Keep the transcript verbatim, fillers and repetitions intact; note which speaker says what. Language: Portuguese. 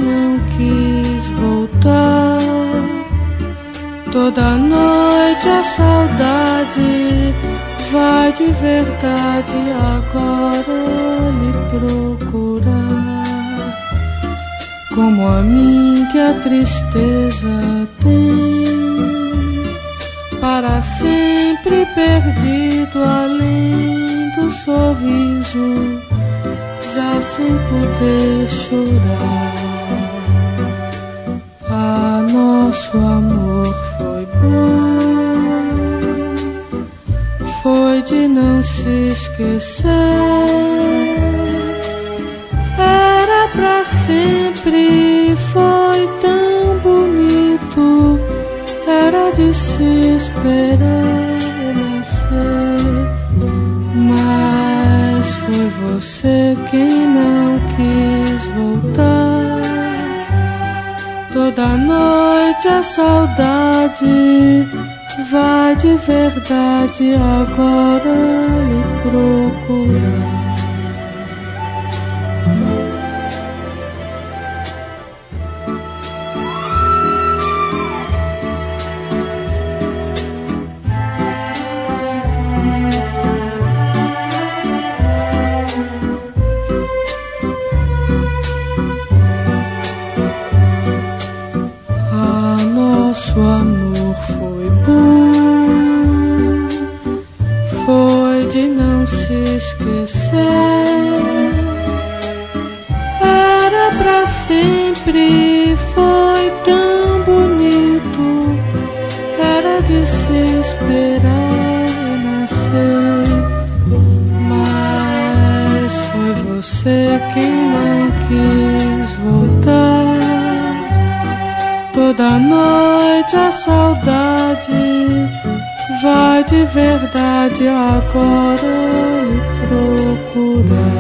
Speaker 1: não quis voltar. Toda noite a saudade vai de verdade agora lhe procurar. Como a mim que a tristeza tem, para sempre perdido além do sorriso, já sem poder chorar. Ah, nosso amor foi bom, foi de não se esquecer. Era pra sempre, foi tão bonito, era de se esperar nascer. Mas foi você quem não quis voltar. Toda noite a saudade vai de verdade agora lhe procurar. Nosso amor foi bom, foi de não se esquecer. Era pra sempre, foi tão bonito, era de se esperar nascer. Mas foi você quem não quis voltar. Toda noite a saudade vai de verdade agora lhe procurar.